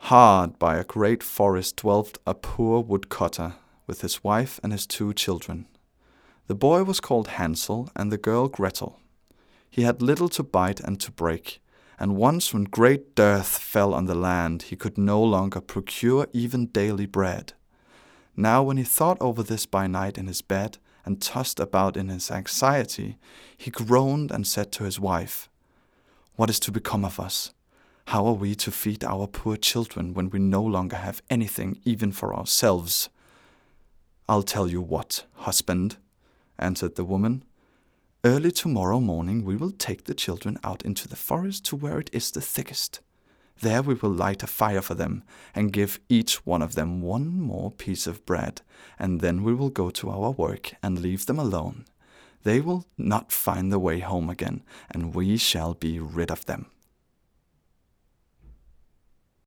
Hard by a great forest dwelt a poor woodcutter with his wife and his 2 children. The boy was called Hansel and the girl Gretel. He had little to bite and to break, and once when great dearth fell on the land, he could no longer procure even daily bread. Now when he thought over this by night in his bed, and tossed about in his anxiety, he groaned and said to his wife, "What is to become of us? How are we to feed our poor children when we no longer have anything even for ourselves?" "I'll tell you what, husband," answered the woman. "Early tomorrow morning we will take the children out into the forest to where it is the thickest. There we will light a fire for them, and give each one of them 1 more piece of bread, and then we will go to our work and leave them alone. They will not find the way home again, and we shall be rid of them."